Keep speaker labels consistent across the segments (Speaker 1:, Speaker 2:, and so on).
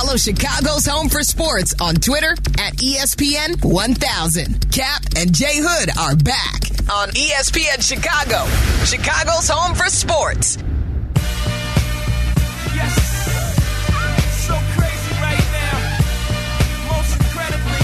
Speaker 1: Follow Chicago's Home for Sports on Twitter at ESPN 1000. Cap and Jay Hood are back on ESPN Chicago, Chicago's Home for Sports.
Speaker 2: Yes, so crazy right now. Most incredibly,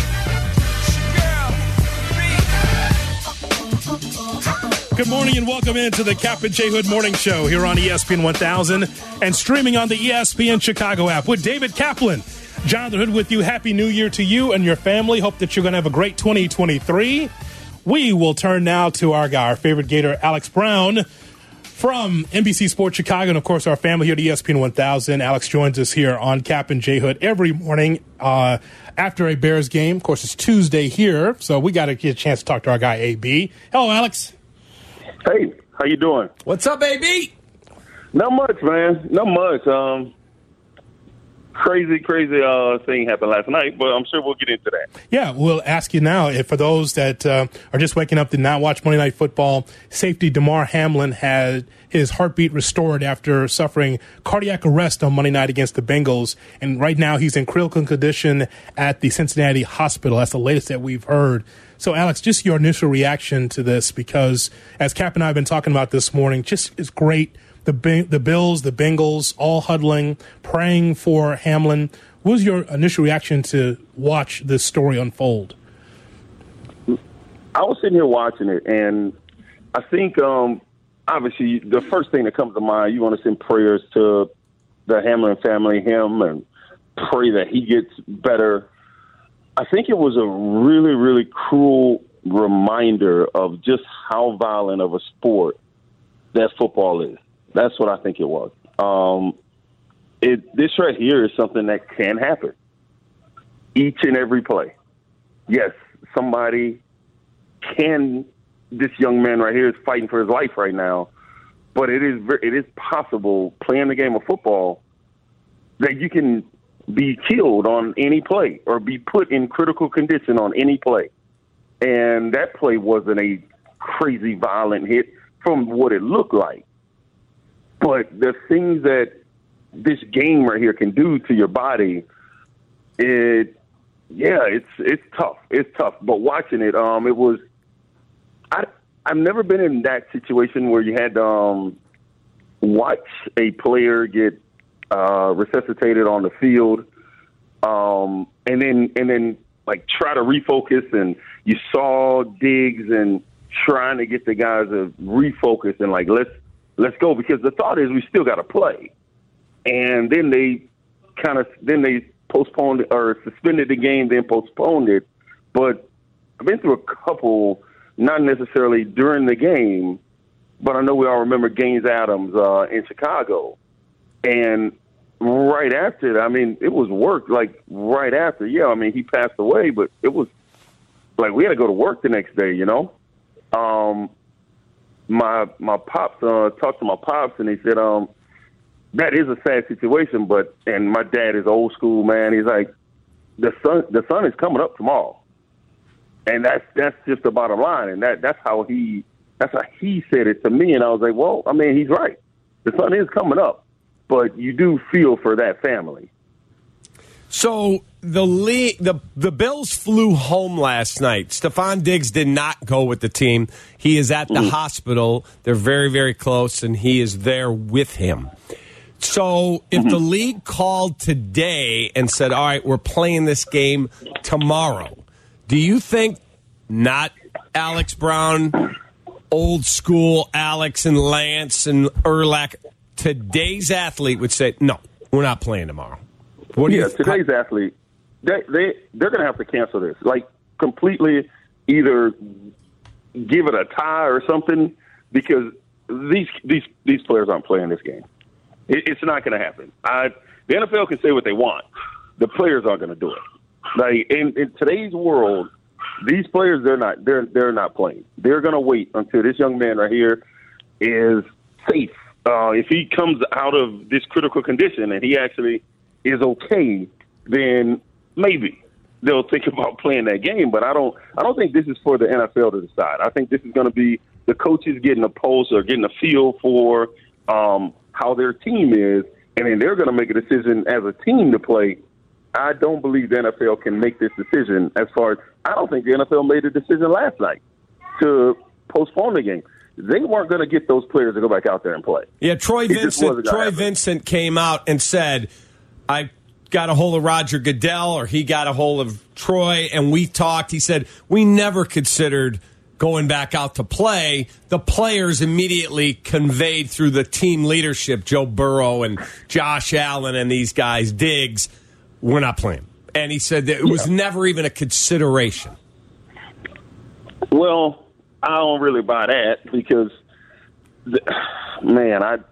Speaker 2: it's your girl, B.
Speaker 3: Good morning and welcome into the Cap and Jay Hood Morning Show here on ESPN 1000 and streaming on the ESPN Chicago app with David Kaplan. Jonathan Hood with you. Happy New Year to you and your family. Hope that you're going to have a great 2023. We will turn now to our guy, our favorite Gator, Alex Brown from NBC Sports Chicago, and, of course, our family here at ESPN 1000. Alex joins us here on Cap and Jay Hood every morning after a Bears game. Of course, it's Tuesday here, so we got to get a chance to talk to our guy, AB. Hello, Alex.
Speaker 4: Hey, how you doing?
Speaker 5: What's up, AB?
Speaker 4: Not much, man. Not much. Crazy thing happened last night, but I'm sure we'll get into that.
Speaker 3: Yeah, we'll ask you now, if for those that are just waking up, did not watch Monday Night Football, safety Damar Hamlin had his heartbeat restored after suffering cardiac arrest on Monday night against the Bengals, and right now he's in critical condition at the Cincinnati hospital. That's the latest that we've heard. So, Alex, just your initial reaction to this, because as Cap and I have been talking about this morning, just is great. The Bills, the Bengals, all huddling, praying for Hamlin. What was your initial reaction to watch this story unfold?
Speaker 4: I was sitting here watching it, and I think, obviously, the first thing that comes to mind, you want to send prayers to the Hamlin family, him, and pray that he gets better. I think it was a really, really cruel reminder of just how violent of a sport that football is. That's what I think it was. This right here is something that can happen each and every play. Yes, this young man right here is fighting for his life right now, but it is possible playing the game of football that you can be killed on any play or be put in critical condition on any play. And that play wasn't a crazy violent hit from what it looked like. But the things that this game right here can do to your body, it's tough. It's tough. But watching it, I've never been in that situation where you had to watch a player get resuscitated on the field, and then like try to refocus, and you saw Diggs and trying to get the guys to refocus and like let's go, because the thought is we still got to play. And then they postponed or suspended the game, then postponed it. But I've been through a couple, not necessarily during the game, but I know we all remember Gaines Adams in Chicago. And right after it, I mean, it was work, like right after. Yeah, I mean, he passed away, but it was like we had to go to work the next day, you know? My pops talked to my pops, and he said, that is a sad situation, and my dad is old school, man. He's like, the sun is coming up tomorrow. And that's just the bottom line. And that's how he said it to me. And I was like, well, I mean, he's right. The sun is coming up, but you do feel for that family.
Speaker 5: So the Bills flew home last night. Stephon Diggs did not go with the team. He is at the hospital. They're very, very close, and he is there with him. So if the league called today and said, all right, we're playing this game tomorrow, do you think not Alex Brown, old school Alex and Lance and Urlacher, today's athlete would say, no, we're not playing tomorrow?
Speaker 4: Today's athlete, they're going to have to cancel this, like completely, either give it a tie or something, because these players aren't playing this game. It's not going to happen. The NFL can say what they want. The players aren't going to do it. Like in today's world, these players they're not playing. They're going to wait until this young man right here is safe. If he comes out of this critical condition and he actually is okay, then maybe they'll think about playing that game. But I don't think this is for the NFL to decide. I think this is going to be the coaches getting a pulse or getting a feel for how their team is, and then they're going to make a decision as a team to play I don't believe the NFL can make this decision. As far as I don't think the NFL made a decision last night to postpone the game. They weren't going to get those players to go back out there and play.
Speaker 5: Yeah, Troy Vincent came out and said, I got a hold of Roger Goodell, or he got a hold of Troy, and we talked. He said, we never considered going back out to play. The players immediately conveyed through the team leadership, Joe Burrow and Josh Allen and these guys, Diggs, we're not playing. And he said that it was never even a consideration.
Speaker 4: Well, I don't really buy that because, man, I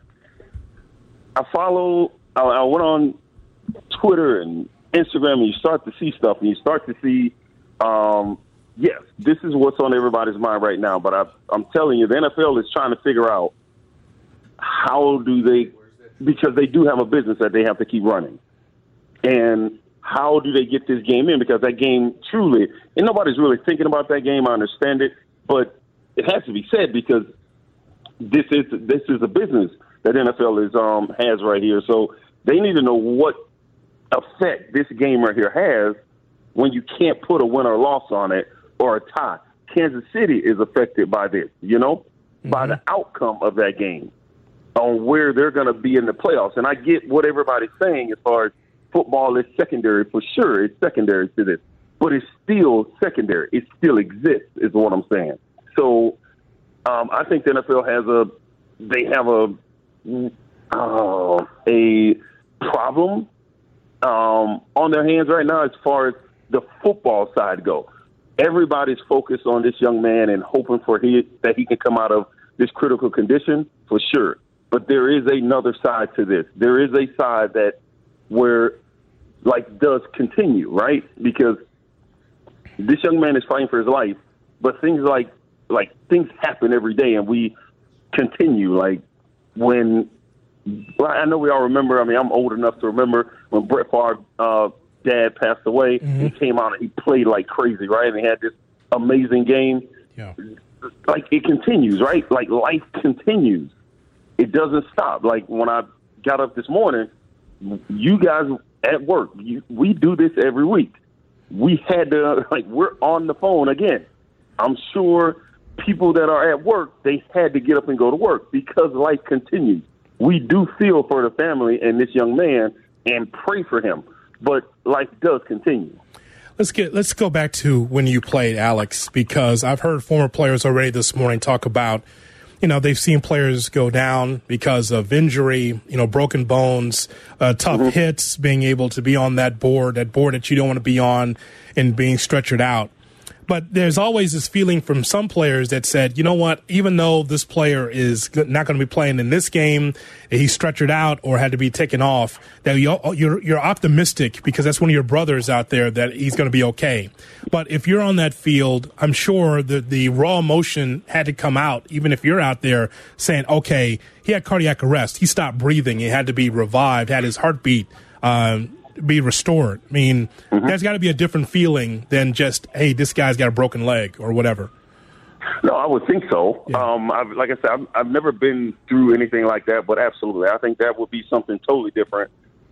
Speaker 4: went on Twitter and Instagram, and you start to see stuff, and you start to see, yes, this is what's on everybody's mind right now. But I'm telling you, the NFL is trying to figure out how do they, because they do have a business that they have to keep running. And how do they get this game in? Because that game truly, and nobody's really thinking about that game. I understand it, but it has to be said because this is a business that NFL has right here. So they need to know what effect this game right here has when you can't put a win or loss on it or a tie. Kansas City is affected by this, by the outcome of that game on where they're going to be in the playoffs. And I get what everybody's saying as far as football is secondary. For sure, it's secondary to this. But it's still secondary. It still exists is what I'm saying. So I think the NFL have a problem on their hands right now as far as the football side go. Everybody's focused on this young man and hoping that he can come out of this critical condition for sure. But there is another side to this. There is a side that where does continue, right? Because this young man is fighting for his life, but things like things happen every day, and we continue. I know we all remember. I mean, I'm old enough to remember when Brett Favre's dad passed away. Mm-hmm. He came out and he played like crazy, right? And he had this amazing game. Yeah. It continues, right? Life continues. It doesn't stop. When I got up this morning, you guys at work, we do this every week. We had to, we're on the phone again. I'm sure people that are at work, they had to get up and go to work because life continues. We do feel for the family and this young man and pray for him, but life does continue.
Speaker 3: Let's go back to when you played, Alex, because I've heard former players already this morning talk about, they've seen players go down because of injury, broken bones, tough hits, being able to be on that board that you don't want to be on and being stretchered out. But there's always this feeling from some players that said, you know what, even though this player is not going to be playing in this game, he's stretchered out or had to be taken off, that you're optimistic because that's one of your brothers out there that he's going to be okay. But if you're on that field, I'm sure the raw emotion had to come out, even if you're out there saying, okay, he had cardiac arrest. He stopped breathing. He had to be revived, had his heartbeat be restored. I mean, there's got to be a different feeling than just, hey, this guy's got a broken leg or whatever.
Speaker 4: No, I would think so. Yeah. Like I said, I've never been through anything like that, but absolutely, I think that would be something totally different.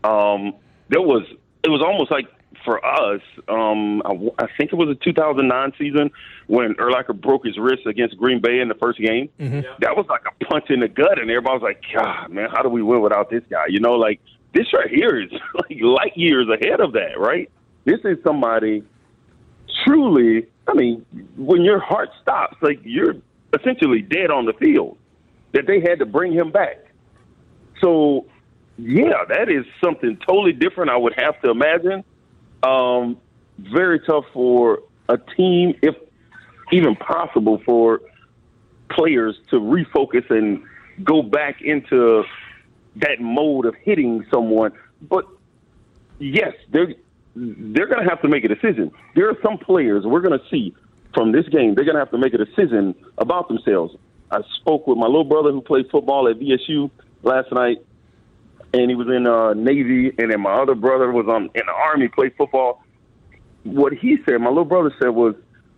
Speaker 4: It was almost like for us, I think it was a 2009 season when Urlacher broke his wrist against Green Bay in the first game. Mm-hmm. That was like a punch in the gut, and everybody was like, God, man, how do we win without this guy? This right here is light years ahead of that, right? This is somebody truly, when your heart stops, you're essentially dead on the field, that they had to bring him back. So, yeah, that is something totally different, I would have to imagine. Very tough for a team, if even possible, for players to refocus and go back into that mode of hitting someone. But yes, they're going to have to make a decision. There are some players we're going to see from this game, they're going to have to make a decision about themselves. I spoke with my little brother who played football at VSU last night, and he was in Navy, and then my other brother was in the Army, played football. What he said, my little brother said, was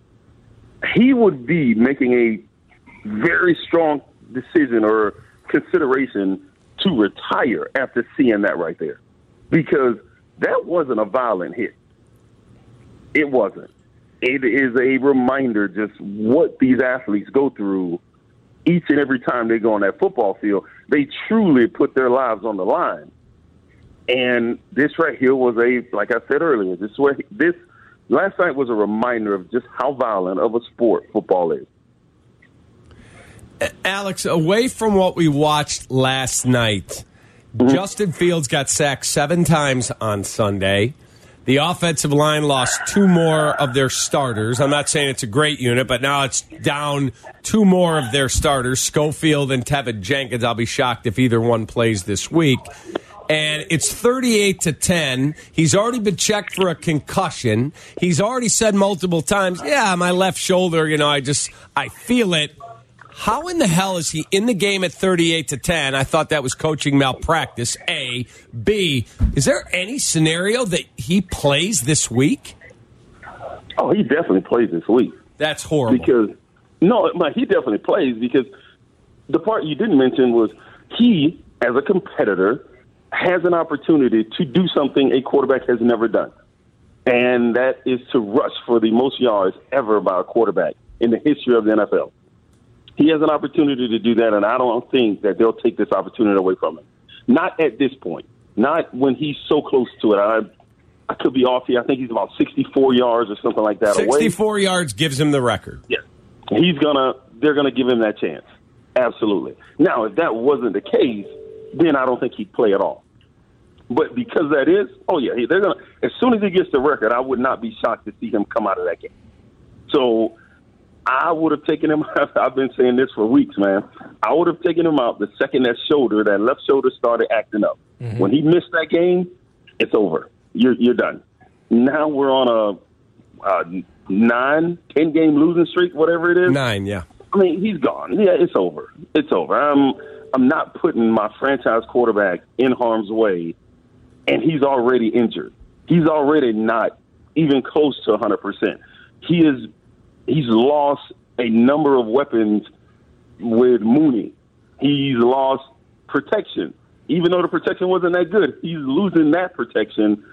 Speaker 4: he would be making a very strong decision or consideration to retire after seeing that right there, because that wasn't a violent hit. It wasn't. It is a reminder just what these athletes go through each and every time they go on that football field. They truly put their lives on the line. And this right here was like I said earlier, this last night was a reminder of just how violent of a sport football is.
Speaker 5: Alex, away from what we watched last night, Justin Fields got sacked 7 times on Sunday. The offensive line lost 2 more of their starters. I'm not saying it's a great unit, but now it's down 2 more of their starters, Schofield and Tevin Jenkins. I'll be shocked if either one plays this week. And it's 38-10. He's already been checked for a concussion. He's already said multiple times, yeah, my left shoulder, I feel it. How in the hell is he in the game at 38-10? I thought that was coaching malpractice, A. B, is there any scenario that he plays this week?
Speaker 4: Oh, he definitely plays this week.
Speaker 5: That's horrible.
Speaker 4: He definitely plays because the part you didn't mention was he, as a competitor, has an opportunity to do something a quarterback has never done. And that is to rush for the most yards ever by a quarterback in the history of the NFL. He has an opportunity to do that, and I don't think that they'll take this opportunity away from him. Not at this point. Not when he's so close to it. I could be off here. I think he's about 64 yards or something like that
Speaker 5: 64 yards gives him the record.
Speaker 4: Yes. They're gonna give him that chance. Absolutely. Now, if that wasn't the case, then I don't think he'd play at all. But because that is, they're gonna. As soon as he gets the record, I would not be shocked to see him come out of that game. So I would have taken him. I've been saying this for weeks, man. I would have taken him out the second that left shoulder started acting up. Mm-hmm. When he missed that game, it's over. You're done. Now we're on a 9-10 game losing streak, whatever it is.
Speaker 5: 9, yeah.
Speaker 4: I mean, he's gone. Yeah, it's over. It's over. I'm not putting my franchise quarterback in harm's way, and he's already injured. He's already not even close to 100%. He's lost a number of weapons with Mooney. He's lost protection. Even though the protection wasn't that good, he's losing that protection.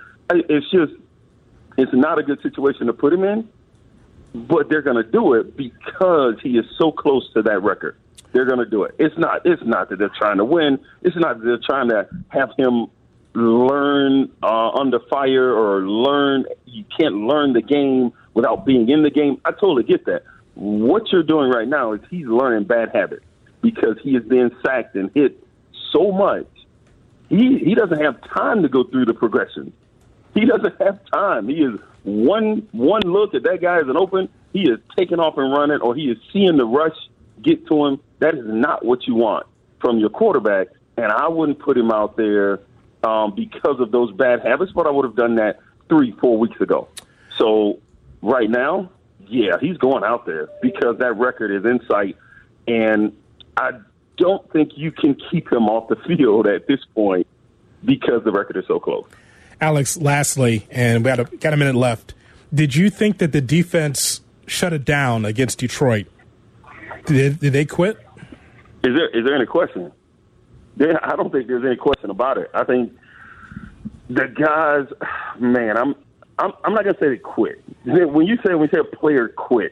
Speaker 4: It's not a good situation to put him in, but they're going to do it because he is so close to that record. They're going to do it. It's not that they're trying to win. It's not that they're trying to have him learn under fire or learn. You can't learn the game without being in the game. I totally get that. What you're doing right now is he's learning bad habits because he is being sacked and hit so much. He doesn't have time to go through the progression. He doesn't have time. He is one look at that guy isn't open. He is taking off and running, or he is seeing the rush get to him. That is not what you want from your quarterback. And I wouldn't put him out there because of those bad habits, but I would have done that 3-4 weeks ago. So right now, yeah, he's going out there because that record is in sight, and I don't think you can keep him off the field at this point because the record is so close.
Speaker 3: Alex, lastly, and we got a minute left, did you think that the defense shut it down against Detroit? Did they quit?
Speaker 4: Is there any question? I don't think there's any question about it. I think the guys, man, I'm not gonna say they quit. When you say a player quit,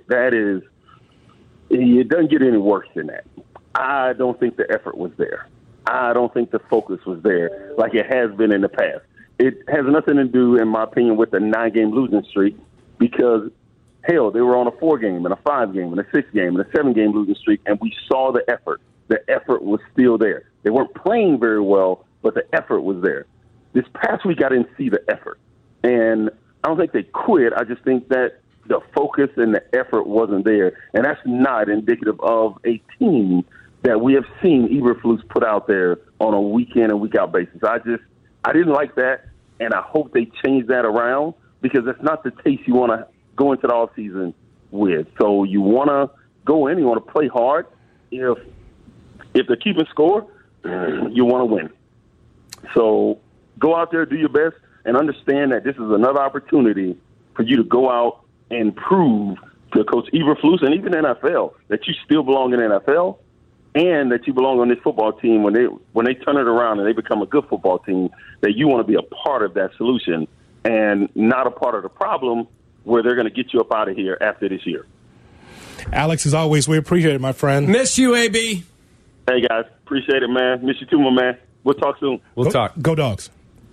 Speaker 4: it doesn't get any worse than that. I don't think the effort was there. I don't think the focus was there like it has been in the past. It has nothing to do, in my opinion, with the 9-game losing streak because, hell, they were on a 4-game and a 5-game and a 6-game and a 7-game losing streak, and we saw the effort. The effort was still there. They weren't playing very well, but the effort was there. This past week, I didn't see the effort. And I don't think they quit. I just think that the focus and the effort wasn't there. And that's not indicative of a team that we have seen Eberflus put out there on a week-in and week-out basis. I didn't like that, and I hope they change that around because that's not the taste you want to go into the offseason with. So you want to go in, you want to play hard. If they're keeping score, you want to win. So go out there, do your best, and understand that this is another opportunity for you to go out and prove to Coach Eberflus and even the NFL that you still belong in the NFL and that you belong on this football team when they turn it around and they become a good football team, that you want to be a part of that solution and not a part of the problem where they're going to get you up out of here after this year.
Speaker 3: Alex, as always, we appreciate it, my friend.
Speaker 5: Miss you, AB.
Speaker 4: Hey, guys. Appreciate it, man. Miss you too, my man. We'll talk soon.
Speaker 5: We'll talk.
Speaker 3: Go Dogs.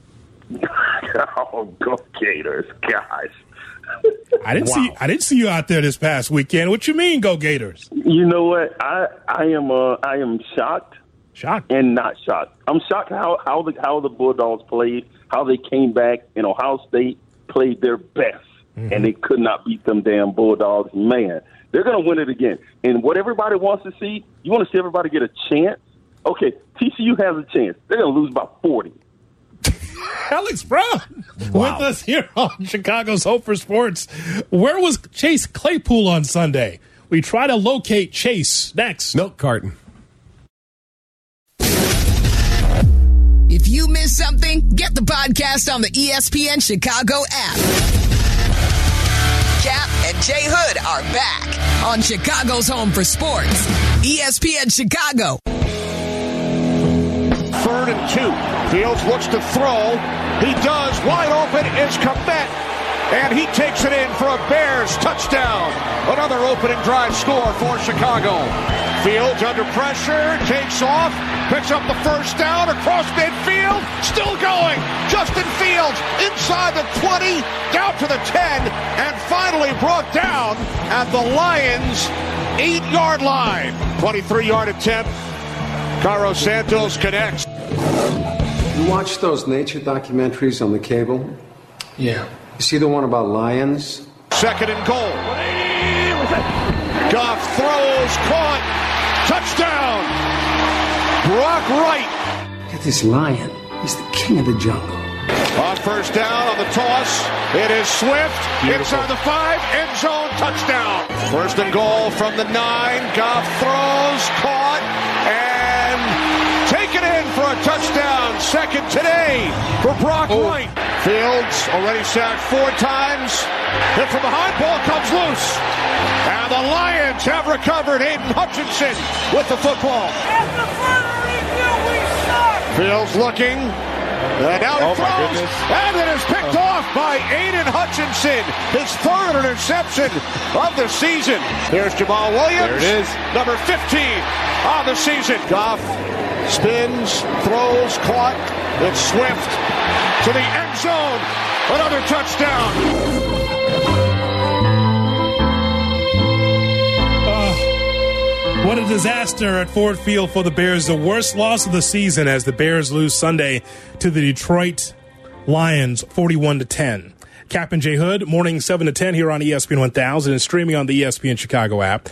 Speaker 4: Oh, go Gators, guys.
Speaker 3: I didn't see you out there this past weekend. What you mean, go Gators?
Speaker 4: You know what? I am shocked.
Speaker 3: Shocked.
Speaker 4: And not shocked. I'm shocked how the Bulldogs played, how they came back, and Ohio State played their best, and they could not beat them damn Bulldogs. Man, they're going to win it again. And what everybody wants to see, you want to see everybody get a chance? Okay, TCU has a chance. They're going to lose by 40.
Speaker 3: Alex Brown with us here on Chicago's Hope for Sports. Where was Chase Claypool on Sunday? We try to locate Chase next.
Speaker 5: Milk carton.
Speaker 1: If you missed something, get the podcast on the ESPN Chicago app. Cap and Jay Hood are back on Chicago's Home for Sports, ESPN Chicago.
Speaker 6: 3rd and 2. Fields looks to throw. He does. Wide open is Kmet. And he takes it in for a Bears touchdown. Another opening drive score for Chicago. Fields under pressure, takes off, picks up the first down across midfield, still going. Justin Fields inside the 20, down to the 10, and finally brought down at the Lions' 8-yard line. 23-yard attempt. Cairo Santos connects.
Speaker 7: You watch those nature documentaries on the cable?
Speaker 8: Yeah.
Speaker 7: You see the one about lions?
Speaker 6: 2nd and goal. Goff throws, caught, touchdown. Brock Wright.
Speaker 7: Look at this lion. He's the king of the jungle.
Speaker 6: On first down on the toss, it is Swift. Inside the 5, end zone, touchdown. 1st and goal from the 9. Goff throws, caught, and taken in for a touchdown. 2nd today for Brock Wright. Fields already sacked 4 times. Hit from behind, ball comes loose. And the Lions have recovered. Aiden Hutchinson with the football.
Speaker 2: After further review, we suck.
Speaker 6: Fields looking. And now he throws. And it is picked off by Aiden Hutchinson. His 3rd interception of the season. There's Jamal Williams. There it is. Number 15 on the season. Goff spins, throws, caught. It's Swift to the end zone. Another touchdown.
Speaker 3: What a disaster at Ford Field for the Bears. The worst loss of the season as the Bears lose Sunday to the Detroit Lions 41-10. Cap and Jay Hood, morning 7 to 10 here on ESPN 1000 and streaming on the ESPN Chicago app.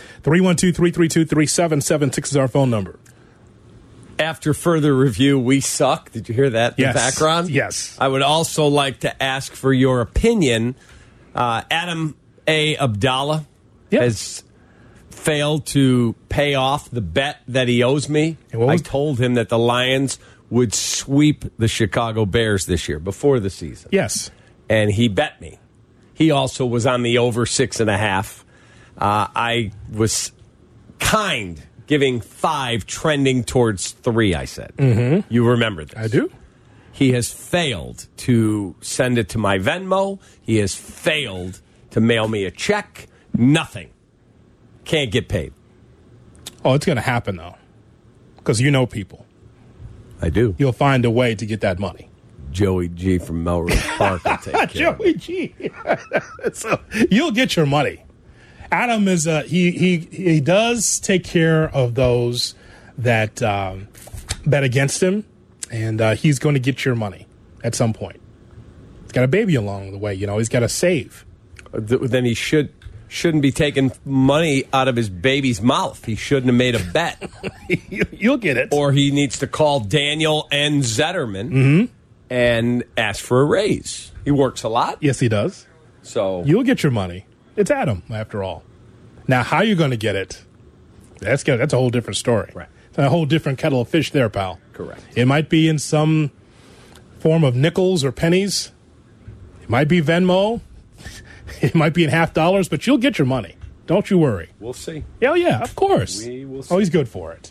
Speaker 3: 312-332-3776 is our phone number.
Speaker 5: After further review, we suck. Did you hear that in the background?
Speaker 3: Yes.
Speaker 5: I would also like to ask for your opinion. Adam A. Abdallah has failed to pay off the bet that he owes me. I told him that the Lions would sweep the Chicago Bears this year before the season.
Speaker 3: Yes.
Speaker 5: And he bet me. He also was on the over 6.5. I was kind, giving 5, trending towards 3, I said. Mm-hmm. You remember this.
Speaker 3: I do.
Speaker 5: He has failed to send it to my Venmo. He has failed to mail me a check. Nothing. Can't get paid.
Speaker 3: Oh, it's going to happen, though, because you know people.
Speaker 5: I do.
Speaker 3: You'll find a way to get that money.
Speaker 5: Joey G from Melrose Park will take care
Speaker 3: Joey G. So you'll get your money. Adam is he does take care of those that bet against him, and he's going to get your money at some point. He's got a baby along the way, he's got to save.
Speaker 5: Then he shouldn't be taking money out of his baby's mouth. He shouldn't have made a bet.
Speaker 3: You'll get it.
Speaker 5: Or he needs to call Daniel N. Zetterman and ask for a raise. He works a lot.
Speaker 3: Yes, he does.
Speaker 5: So
Speaker 3: you'll get your money. It's Adam, after all. Now, how you're going to get it, that's a whole different story.
Speaker 5: Right.
Speaker 3: It's a whole different kettle of fish there, pal.
Speaker 5: Correct.
Speaker 3: It might be in some form of nickels or pennies. It might be Venmo. It might be in $50, but you'll get your money. Don't you worry.
Speaker 5: We'll see.
Speaker 3: Yeah, of course.
Speaker 5: We will see.
Speaker 3: Oh, he's good for it.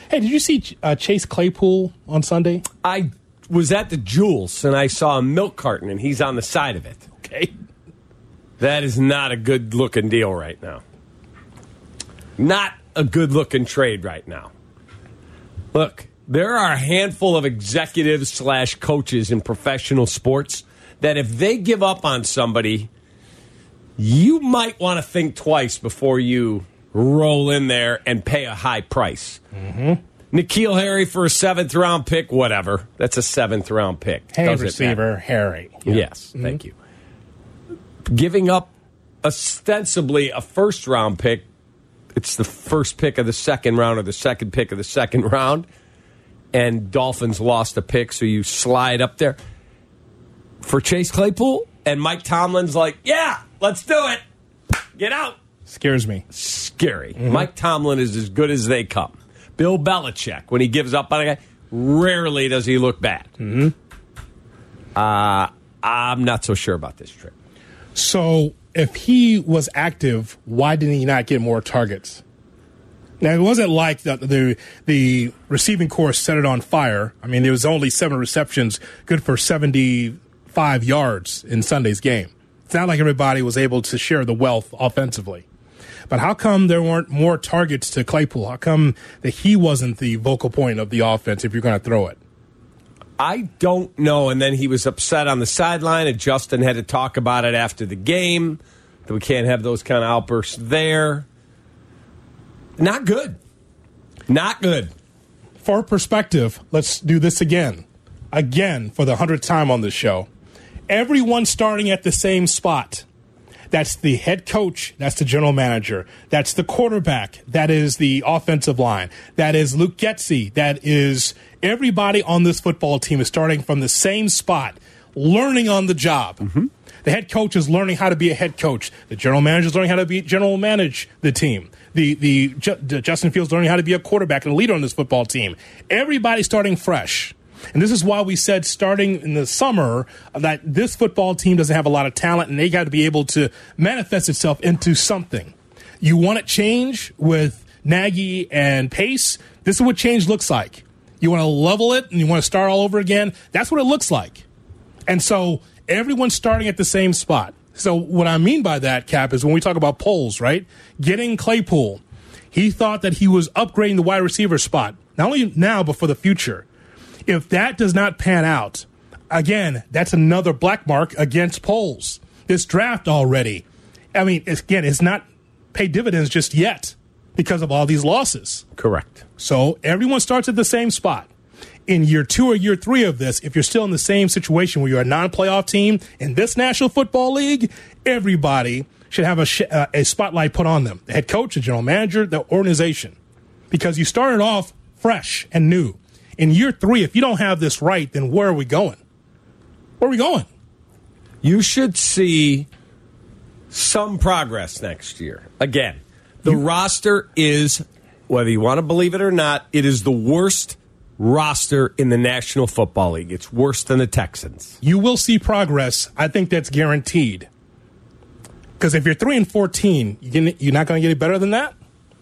Speaker 3: Hey, did you see Chase Claypool on Sunday?
Speaker 5: I was at the Jewels, and I saw a milk carton, and he's on the side of it.
Speaker 3: Okay.
Speaker 5: That is not a good-looking deal right now. Not a good-looking trade right now. Look, there are a handful of executives / coaches in professional sports that if they give up on somebody, you might want to think twice before you roll in there and pay a high price. Mm-hmm. N'Keal Harry for a 7th-round pick, whatever. That's a 7th-round pick.
Speaker 3: Hey, receiver, Harry.
Speaker 5: Yeah. Yes, thank you. Giving up ostensibly a 1st-round pick, it's the 1st pick of the 2nd round or the 2nd pick of the 2nd round, and Dolphins lost a pick, so you slide up there. For Chase Claypool, and Mike Tomlin's like, yeah, let's do it. Get out.
Speaker 3: Scares me.
Speaker 5: Scary. Mm-hmm. Mike Tomlin is as good as they come. Bill Belichick, when he gives up on a guy, rarely does he look bad. Mm-hmm. I'm not so sure about this trip.
Speaker 3: So if he was active, why didn't he not get more targets? Now, it wasn't like the receiving corps set it on fire. I mean, there was only 7 receptions, good for 75 yards in Sunday's game. It's not like everybody was able to share the wealth offensively. But how come there weren't more targets to Claypool? How come that he wasn't the vocal point of the offense if you're going to throw it?
Speaker 5: I don't know. And then he was upset on the sideline, and Justin had to talk about it after the game, that we can't have those kind of outbursts there. Not good. Not good.
Speaker 3: For perspective, let's do this again. Again, for the 100th time on this show. Everyone starting at the same spot. That's the head coach. That's the general manager. That's the quarterback. That is the offensive line. That is Luke Getsy. That is everybody on this football team is starting from the same spot, learning on the job. Mm-hmm. The head coach is learning how to be a head coach. The general manager is learning how to general manage the team. The Justin Fields learning how to be a quarterback and a leader on this football team. Everybody starting fresh. And this is why we said starting in the summer that this football team doesn't have a lot of talent, and they got to be able to manifest itself into something. You want to change with Nagy and Pace? This is what change looks like. You want to level it and you want to start all over again? That's what it looks like. And so everyone's starting at the same spot. So what I mean by that, Cap, is when we talk about polls, right? Getting Claypool, he thought that he was upgrading the wide receiver spot, not only now but for the future. If that does not pan out, again, that's another black mark against polls. This draft already, I mean, it's not paid dividends just yet because of all these losses.
Speaker 5: Correct.
Speaker 3: So everyone starts at the same spot. In year 2 or year 3 of this, if you're still in the same situation where you're a non-playoff team in this National Football League, everybody should have a spotlight put on them. The head coach, the general manager, the organization. Because you started off fresh and new. In year 3, if you don't have this right, then where are we going? Where are we going?
Speaker 5: You should see some progress next year. Again, the roster is, whether you want to believe it or not, it is the worst roster in the National Football League. It's worse than the Texans.
Speaker 3: You will see progress. I think that's guaranteed. Because if you're 3-14, you're not going to get it better than that?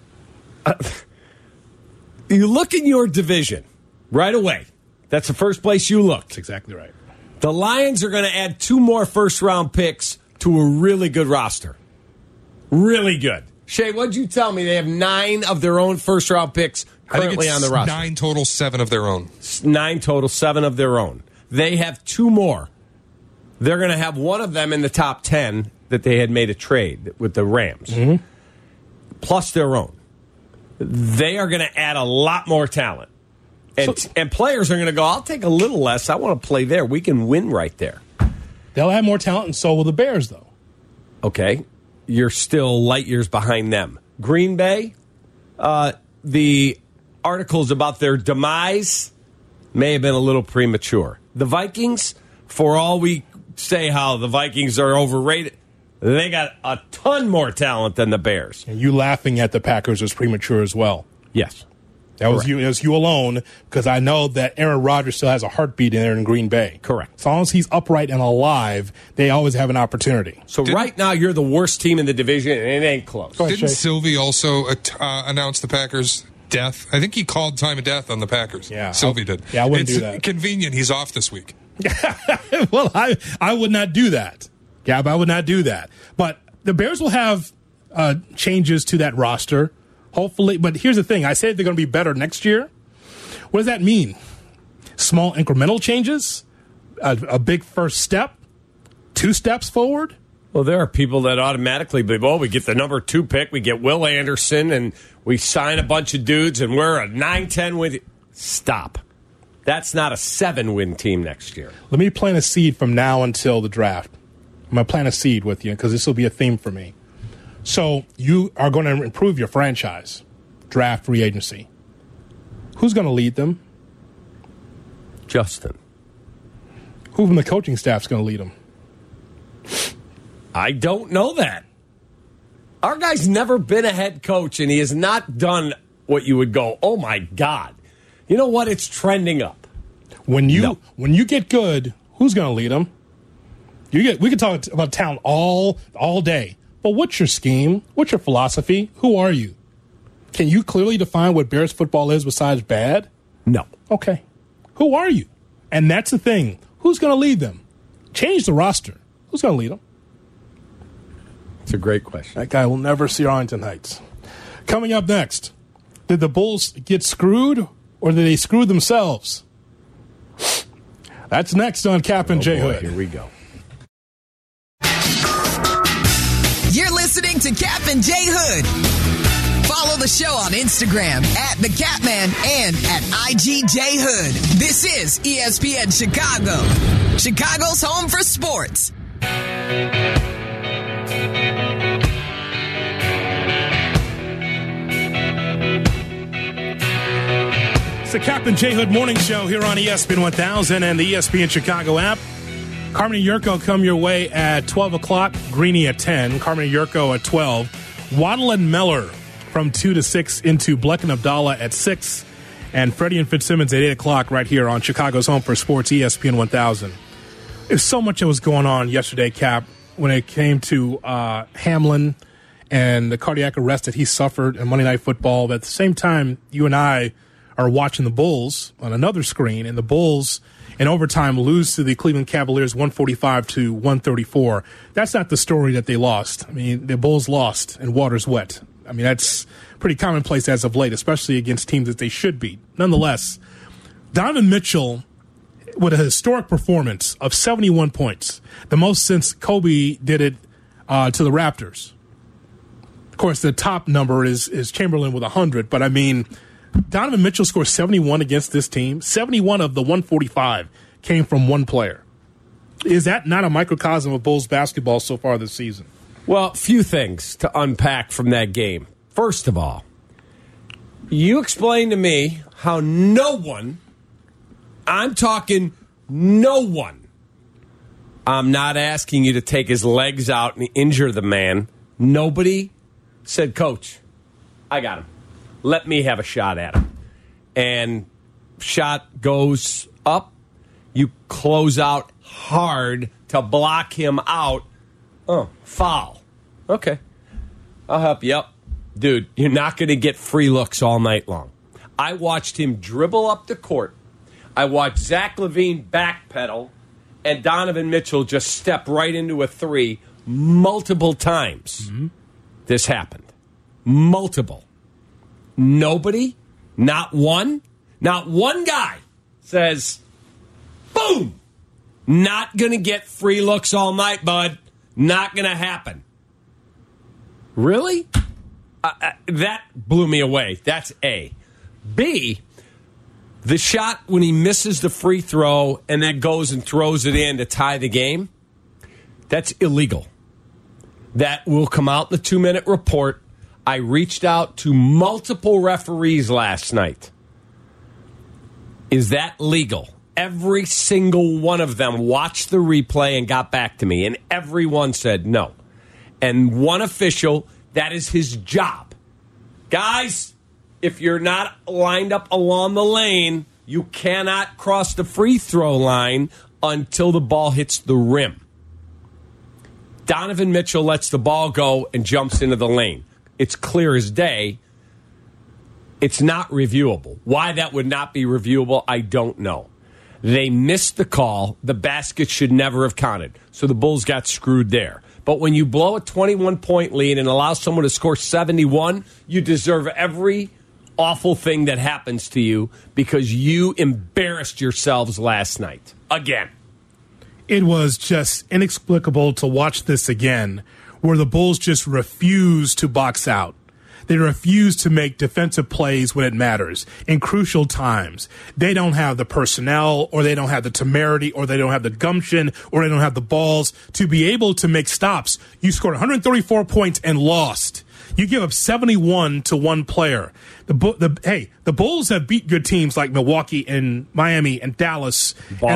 Speaker 5: You look in your division right away. That's the first place you looked.
Speaker 3: That's exactly right.
Speaker 5: The Lions are going to add 2 more first-round picks to a really good roster. Really good. Shay, what'd you tell me? They have 9 of their own first-round picks currently on the roster.
Speaker 8: 9 total, 7 of their own.
Speaker 5: 9 total, 7 of their own. They have 2 more. They're going to have one of them in the top 10 that they had made a trade with the Rams, plus their own. They are going to add a lot more talent. And players are going to go, I'll take a little less. I want to play there. We can win right there.
Speaker 3: They'll have more talent, and so will the Bears, though.
Speaker 5: Okay. You're still light years behind them. Green Bay, the articles about their demise may have been a little premature. The Vikings, for all we say how the Vikings are overrated, they got a ton more talent than the Bears.
Speaker 3: And you laughing at the Packers is premature as well.
Speaker 5: Yes.
Speaker 3: That was you. It was you alone, because I know that Aaron Rodgers still has a heartbeat in there in Green Bay.
Speaker 5: Correct.
Speaker 3: As long as he's upright and alive, they always have an opportunity.
Speaker 5: So right now, you're the worst team in the division, and it ain't close.
Speaker 8: Didn't Sylvie also announce the Packers death. I think he called time of death on the Packers.
Speaker 3: Yeah.
Speaker 8: Sylvie did.
Speaker 3: Yeah, I wouldn't do that.
Speaker 8: It's convenient. He's off this week.
Speaker 3: Well, I would not do that. Gab, I would not do that. But the Bears will have changes to that roster, hopefully. But here's the thing. I said they're going to be better next year. What does that mean? Small incremental changes? A big first step? 2 steps forward?
Speaker 5: Well, there are people that automatically believe, oh, we get the number 2 pick, we get Will Anderson, and we sign a bunch of dudes, and we're a 9-10 win. Stop. That's not a 7-win team next year.
Speaker 3: Let me plant a seed from now until the draft. I'm going to plant a seed with you because this will be a theme for me. So you are going to improve your franchise, draft, free agency. Who's going to lead them?
Speaker 5: Justin.
Speaker 3: Who from the coaching staff is going to lead them?
Speaker 5: I don't know that. Our guy's never been a head coach, and he has not done what you would go, oh, my God. You know what? It's trending up.
Speaker 3: When you get good, who's going to lead them? We could talk about talent all day. But what's your scheme? What's your philosophy? Who are you? Can you clearly define what Bears football is besides bad?
Speaker 5: No.
Speaker 3: Okay. Who are you? And that's the thing. Who's going to lead them? Change the roster. Who's going to lead them?
Speaker 5: It's a great question.
Speaker 3: That guy will never see Arlington Heights. Coming up next, did the Bulls get screwed or did they screw themselves? That's next on Cap and J Hood.
Speaker 5: Here we go.
Speaker 1: You're listening to Cap and J Hood. Follow the show on Instagram at The Catman and at IGJ Hood. This is ESPN Chicago, Chicago's home for sports.
Speaker 3: It's the Cap and J Hood Morning Show here on ESPN 1000 and the ESPN Chicago app. Carmen and Yurko come your way at 12 o'clock. Greeny at 10. Carmen and Yurko at 12. Waddle and Meller from 2 to 6 into Bleck and Abdallah at 6. And Freddie and Fitzsimmons at 8 o'clock right here on Chicago's home for sports, ESPN 1000. There's so much that was going on yesterday, Cap, when it came to Hamlin and the cardiac arrest that he suffered in Monday Night Football. But at the same time, you and I are watching the Bulls on another screen, and the Bulls in overtime lose to the Cleveland Cavaliers 145-134. That's not the story that they lost. I mean, the Bulls lost and water's wet. I mean, that's pretty commonplace as of late, especially against teams that they should beat. Nonetheless, Donovan Mitchell with a historic performance of 71 points, the most since Kobe did it to the Raptors. Of course, the top number is Chamberlain with 100, but I mean, Donovan Mitchell scored 71 against this team. 71 of the 145 came from one player. Is that not a microcosm of Bulls basketball so far this season?
Speaker 5: Well, few things to unpack from that game. First of all, you explain to me how no one, I'm talking no one, I'm not asking you to take his legs out and injure the man. Nobody said, Coach, I got him. Let me have a shot at him. And shot goes up. You close out hard to block him out. Oh, foul. Okay. I'll help you up. Dude, you're not going to get free looks all night long. I watched him dribble up the court. I watched Zach LaVine backpedal and Donovan Mitchell just step right into a three multiple times. Mm-hmm. This happened. Multiple. Nobody, not one guy says, boom, not going to get free looks all night, bud. Not going to happen. Really? That blew me away. That's A. B, the shot when he misses the free throw and then goes and throws it in to tie the game, that's illegal. That will come out in the 2-minute report. I reached out to multiple referees last night. Is that legal? Every single one of them watched the replay and got back to me, and everyone said no. And one official, that is his job. Guys, if you're not lined up along the lane, you cannot cross the free throw line until the ball hits the rim. Donovan Mitchell lets the ball go and jumps into the lane. It's clear as day. It's not reviewable. Why that would not be reviewable, I don't know. They missed the call. The basket should never have counted. So the Bulls got screwed there. But when you blow a 21-point lead and allow someone to score 71, you deserve every awful thing that happens to you because you embarrassed yourselves last night. Again.
Speaker 3: It was just inexplicable to watch this again, where the Bulls just refused to box out. They refuse to make defensive plays when it matters in crucial times. They don't have the personnel, or they don't have the temerity, or they don't have the gumption, or they don't have the balls to be able to make stops. You scored 134 points and lost. You give up 71 to one player. The Bulls have beat good teams like Milwaukee and Miami and Dallas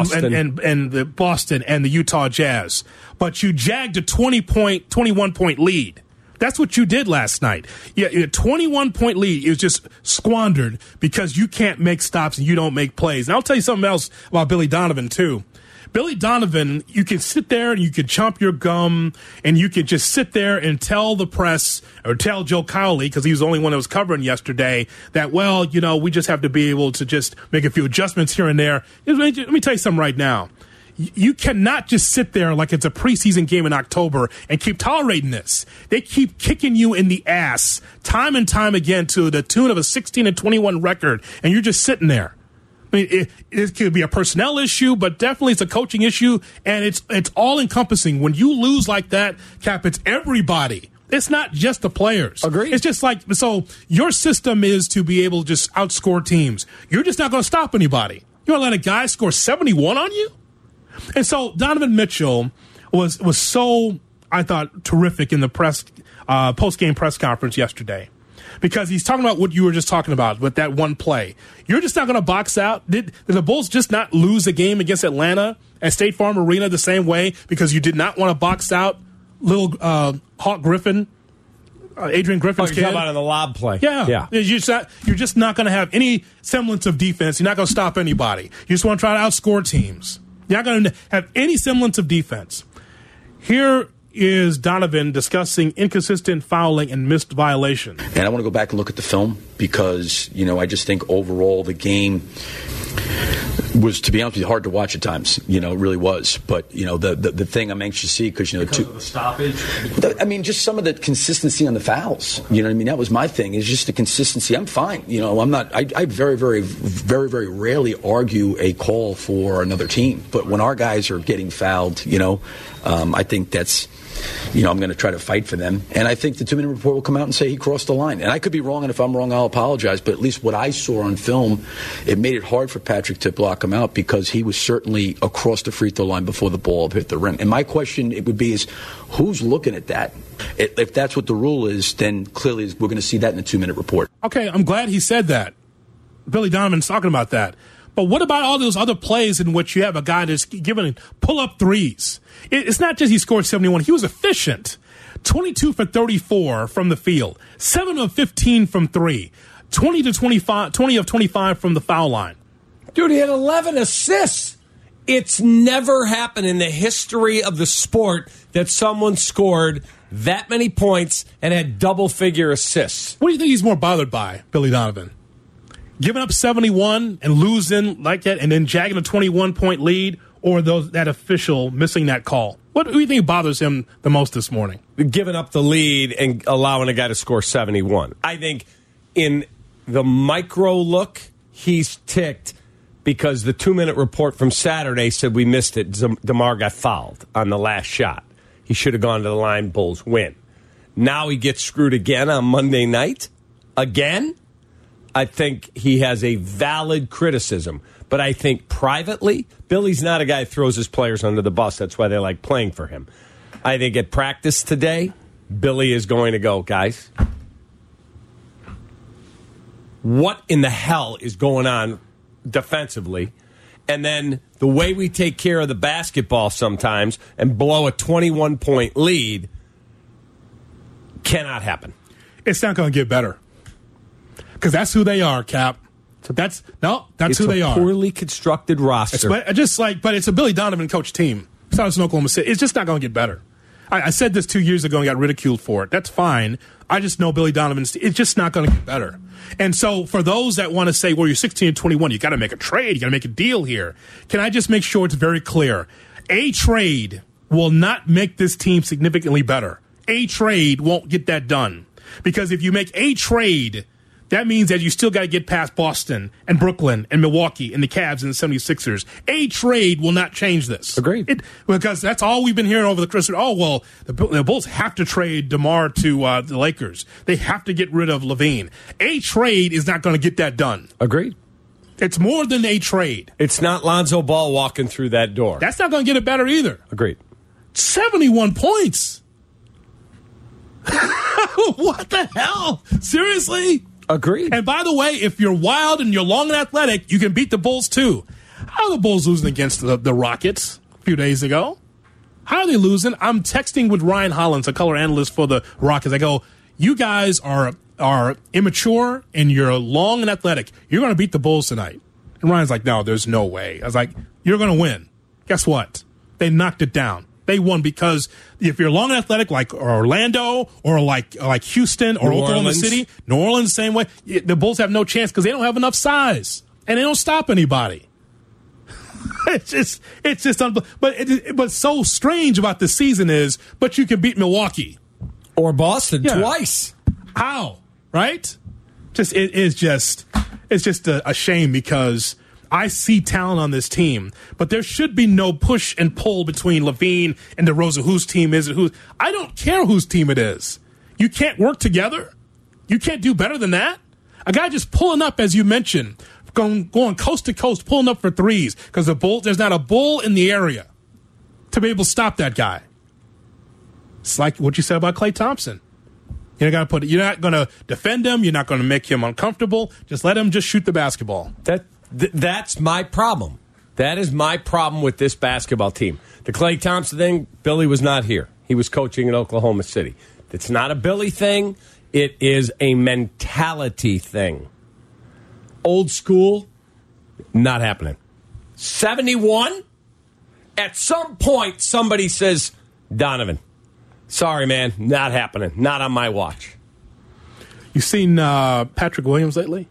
Speaker 3: and the Boston and the Utah Jazz. But you jagged a 21-point lead. That's what you did last night. Yeah, a 21-point lead is just squandered because you can't make stops and you don't make plays. And I'll tell you something else about Billy Donovan, too. Billy Donovan, you can sit there and you can chomp your gum and you can just sit there and tell the press or tell Joe Cowley, because he was the only one that was covering yesterday, that, well, we just have to be able to just make a few adjustments here and there. Let me tell you something right now. You cannot just sit there like it's a preseason game in October and keep tolerating this. They keep kicking you in the ass time and time again to the tune of a 16-21 record, and you're just sitting there. I mean, it could be a personnel issue, but definitely it's a coaching issue, and it's all-encompassing. When you lose like that, Cap, it's everybody. It's not just the players.
Speaker 5: Agreed.
Speaker 3: It's just like, so your system is to be able to just outscore teams. You're just not going to stop anybody. You're going to let a guy score 71 on you? And so Donovan Mitchell was so, I thought, terrific in the post-game press conference yesterday, because he's talking about what you were just talking about with that one play. You're just not going to box out. Did the Bulls just not lose a game against Atlanta at State Farm Arena the same way because you did not want to box out little Hawk Griffin, Adrian Griffin's kid?
Speaker 5: You're talking about in the lob play.
Speaker 3: Yeah. You're just not going to have any semblance of defense. You're not going to stop anybody. You just want to try to outscore teams. You're not going to have any semblance of defense. Here is Donovan discussing inconsistent fouling and missed violation.
Speaker 9: And I want to go back and look at the film because, I just think overall the game was, to be honest with you, hard to watch at times. It really was. But, the thing I'm anxious to see because
Speaker 5: of the stoppage?
Speaker 9: Just some of the consistency on the fouls. That was my thing, is just the consistency. I'm fine. I very, very, very, very rarely argue a call for another team. But when our guys are getting fouled, I think that's, I'm going to try to fight for them. And I think the 2-minute report will come out and say he crossed the line. And I could be wrong, and if I'm wrong, I'll apologize. But at least what I saw on film, it made it hard for Patrick to block him out because he was certainly across the free throw line before the ball hit the rim. And my question is, who's looking at that? If that's what the rule is, then clearly we're going to see that in the 2-minute report.
Speaker 3: Okay, I'm glad he said that. Billy Donovan's talking about that. But what about all those other plays in which you have a guy that's giving pull-up threes? It's not just he scored 71. He was efficient. 22 for 34 from the field. 7 of 15 from 3. 20 of 25 from the foul line.
Speaker 5: Dude, he had 11 assists. It's never happened in the history of the sport that someone scored that many points and had double-figure assists.
Speaker 3: What do you think he's more bothered by, Billy Donovan? Giving up 71 and losing like that and then jagging a 21-point lead, or that official missing that call? What do you think bothers him the most this morning?
Speaker 5: Giving up the lead and allowing a guy to score 71. I think in the micro look, he's ticked because the 2-minute report from Saturday said we missed it. DeMar got fouled on the last shot. He should have gone to the line. Bulls win. Now he gets screwed again on Monday night. Again? I think he has a valid criticism. But I think privately, Billy's not a guy who throws his players under the bus. That's why they like playing for him. I think at practice today, Billy is going to go, guys, what in the hell is going on defensively? And then the way we take care of the basketball sometimes and blow a 21-point lead cannot happen.
Speaker 3: It's not going to get better. Because that's who they are, Cap. That's who they are.
Speaker 5: It's a poorly constructed roster.
Speaker 3: But it's a Billy Donovan coach team. It's not an Oklahoma City. It's just not going to get better. I said this 2 years ago and got ridiculed for it. That's fine. I just know Billy Donovan's, it's just not going to get better. And so for those that want to say, well, you're 16 and 21, you got to make a trade, you got to make a deal here. Can I just make sure it's very clear? A trade will not make this team significantly better. A trade won't get that done. Because if you make a trade, that means that you still got to get past Boston and Brooklyn and Milwaukee and the Cavs and the 76ers. A trade will not change this.
Speaker 5: Agreed.
Speaker 3: Because that's all we've been hearing over the Christmas. Oh, well, the Bulls have to trade DeMar to the Lakers. They have to get rid of LaVine. A trade is not going to get that done.
Speaker 5: Agreed.
Speaker 3: It's more than a trade.
Speaker 5: It's not Lonzo Ball walking through that door.
Speaker 3: That's not going to get it better either.
Speaker 5: Agreed.
Speaker 3: 71 points. What the hell? Seriously?
Speaker 5: Agreed.
Speaker 3: And by the way, if you're wild and you're long and athletic, you can beat the Bulls too. How are the Bulls losing against the Rockets a few days ago? How are they losing? I'm texting with Ryan Hollins, a color analyst for the Rockets. I go, you guys are immature and you're long and athletic. You're going to beat the Bulls tonight. And Ryan's like, no, there's no way. I was like, you're going to win. Guess what? They knocked it down. They won because if you're long and athletic like Orlando or like Houston or Oklahoma City, New Orleans, same way, the Bulls have no chance because they don't have enough size and they don't stop anybody. It's just unbelievable. But so strange about this season is, but you can beat Milwaukee
Speaker 5: or Boston twice.
Speaker 3: How? Right? It's just a shame because I see talent on this team, but there should be no push and pull between LaVine and DeRozan. Whose team is it? I don't care whose team it is. You can't work together? You can't do better than that? A guy just pulling up, as you mentioned, going coast to coast, pulling up for threes because there's not a bull in the area to be able to stop that guy. It's like what you said about Klay Thompson. You're not going to defend him. You're not going to make him uncomfortable. Just let him just shoot the basketball.
Speaker 5: That's my problem. That is my problem with this basketball team. The Klay Thompson thing, Billy was not here. He was coaching in Oklahoma City. It's not a Billy thing. It is a mentality thing. Old school, not happening. 71? At some point, somebody says, Donovan, sorry, man, not happening. Not on my watch.
Speaker 3: You seen Patrick Williams lately?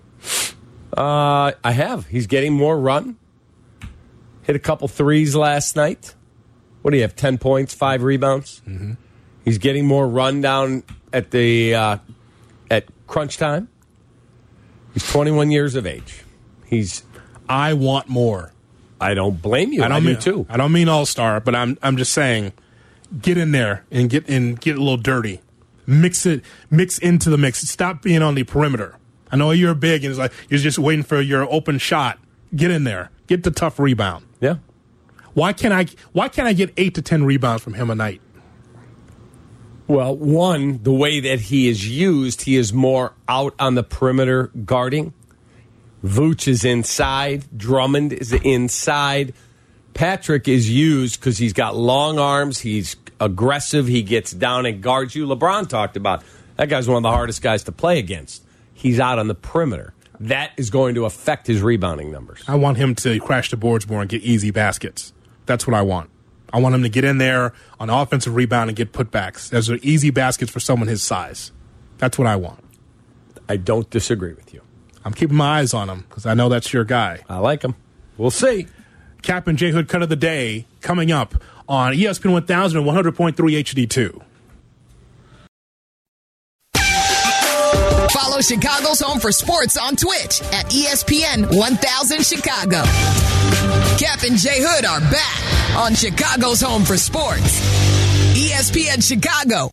Speaker 5: I have. He's getting more run. Hit a couple threes last night. What do you have, 10 points, 5 rebounds?
Speaker 3: Mm-hmm.
Speaker 5: He's getting more run down at at crunch time. He's 21 years of age.
Speaker 3: I want more.
Speaker 5: I don't blame you. I do too.
Speaker 3: I don't mean all-star, but I'm just saying get in there and get a little dirty. Mix into the mix. Stop being on the perimeter. I know you're big and it's like you're just waiting for your open shot. Get in there. Get the tough rebound.
Speaker 5: Yeah.
Speaker 3: Why can't I get 8 to 10 rebounds from him a night?
Speaker 5: Well, one, the way that he is used, he is more out on the perimeter guarding. Vooch is inside. Drummond is inside. Patrick is used because he's got long arms. He's aggressive. He gets down and guards you. LeBron talked about that guy's one of the hardest guys to play against. He's out on the perimeter. That is going to affect his rebounding numbers.
Speaker 3: I want him to crash the boards more and get easy baskets. That's what I want. I want him to get in there on offensive rebound and get putbacks. Those are easy baskets for someone his size. That's what I want.
Speaker 5: I don't disagree with you.
Speaker 3: I'm keeping my eyes on him because I know that's your guy.
Speaker 5: I like him. We'll see.
Speaker 3: Cap and J Hood cut of the day coming up on ESPN 1000 and 100.3 HD2.
Speaker 1: Follow Chicago's Home for Sports on Twitch at ESPN 1000 Chicago. Cap and J Hood are back on Chicago's Home for Sports. ESPN Chicago.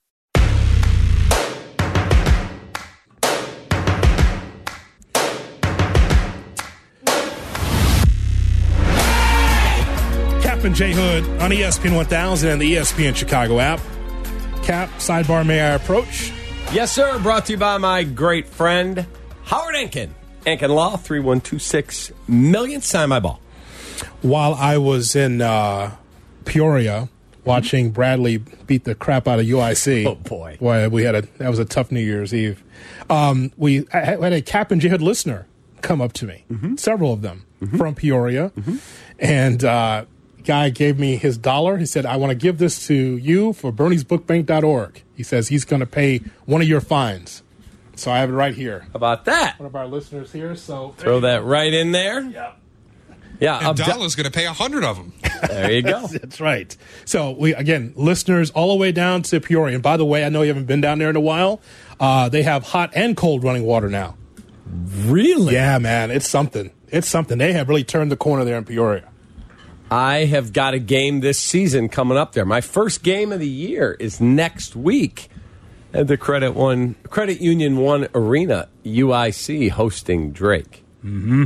Speaker 3: Cap and J Hood on ESPN 1000 and the ESPN Chicago app. Cap, sidebar, may I approach?
Speaker 5: Yes, sir. Brought to you by my great friend, Howard Enkin. Enkin Law, 3126 million. Sign my ball.
Speaker 3: While I was in Peoria watching Bradley beat the crap out of UIC.
Speaker 5: Oh, boy.
Speaker 3: Boy, that was a tough New Year's Eve. I had a Cap and J Hood listener come up to me, several of them from Peoria, and guy gave me his $1. He said, I want to give this to you for Bernie'sBookBank.org. He says he's going to pay one of your fines. So I have it right here.
Speaker 5: How about that?
Speaker 3: One of our listeners here. So
Speaker 5: throw that right in there.
Speaker 3: Yep.
Speaker 5: Yeah,
Speaker 8: And Dala's going to pay 100 of them.
Speaker 5: There you go.
Speaker 3: That's right. So we, again, listeners all the way down to Peoria. And by the way, I know you haven't been down there in a while. They have hot and cold running water now.
Speaker 5: Really?
Speaker 3: Yeah, man. It's something. It's something. They have really turned the corner there in Peoria.
Speaker 5: I have got a game this season coming up there. My first game of the year is next week at the Credit Union 1 Arena, UIC, hosting Drake.
Speaker 3: Mm-hmm.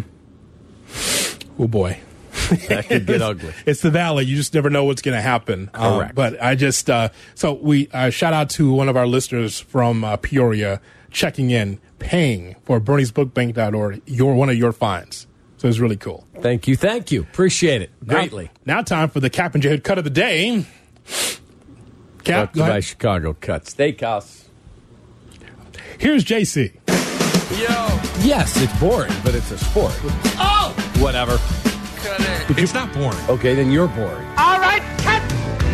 Speaker 3: Oh, boy.
Speaker 5: That could get ugly.
Speaker 3: It's the Valley. You just never know what's going to happen.
Speaker 5: Correct.
Speaker 3: But I just, so we shout out to one of our listeners from Peoria checking in, paying for Bernie'sBookBank.org, one of your fines. So it's really cool.
Speaker 5: Thank you. Appreciate it greatly.
Speaker 3: Now time for the Cap and J Hood cut of the day. Cap, go
Speaker 5: by
Speaker 3: ahead.
Speaker 5: Chicago Cut Steakhouse.
Speaker 3: Here's JC.
Speaker 5: Yo. Yes, it's boring, but it's a sport. Oh! Whatever.
Speaker 8: It's not boring.
Speaker 5: Okay, then you're boring.
Speaker 2: All right, cut.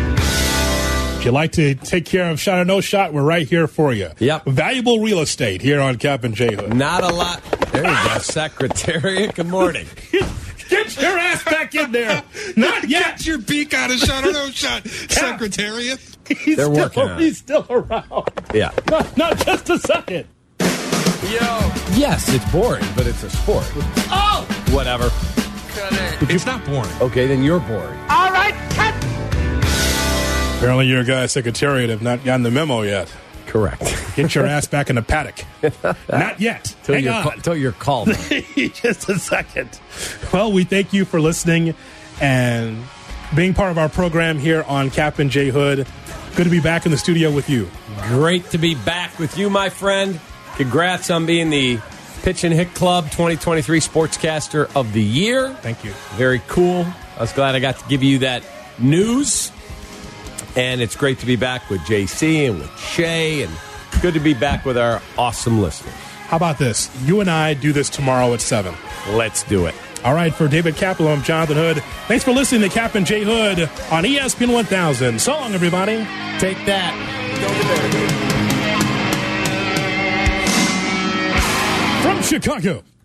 Speaker 3: If you like to take care of shot or no shot, we're right here for you.
Speaker 5: Yep.
Speaker 3: Valuable real estate here on Cap and J Hood.
Speaker 5: Not a lot. There you go, Secretariat. Good morning.
Speaker 3: Get your ass back in there. Not yet.
Speaker 8: Get your beak out of shot or no shot, Secretariat.
Speaker 5: They're working on it.
Speaker 3: He's still around.
Speaker 5: Yeah.
Speaker 3: Not just a second.
Speaker 5: Yo. Yes, it's boring, but it's a sport. Oh! Whatever.
Speaker 8: It's not boring.
Speaker 5: Okay, then you're boring.
Speaker 2: All right, cut.
Speaker 3: Apparently your guys, Secretariat, have not gotten the memo yet.
Speaker 5: Correct.
Speaker 3: Get your ass back in the paddock. Not yet. Hang on.
Speaker 5: Until you're called.
Speaker 3: Just a second. Well, we thank you for listening and being part of our program here on Cap and J Hood. Good to be back in the studio with you.
Speaker 5: Great to be back with you, my friend. Congrats on being the Pitch and Hit Club 2023 Sportscaster of the Year.
Speaker 3: Thank you.
Speaker 5: Very cool. I was glad I got to give you that news. And it's great to be back with JC and with Shay. And good to be back with our awesome listeners.
Speaker 3: How about this? You and I do this tomorrow at 7.
Speaker 5: Let's do it.
Speaker 3: All right, for David Kaplan, I'm Jonathan Hood. Thanks for listening to Cap and J Hood on ESPN 1000. So long, everybody.
Speaker 5: Take that.
Speaker 3: From Chicago,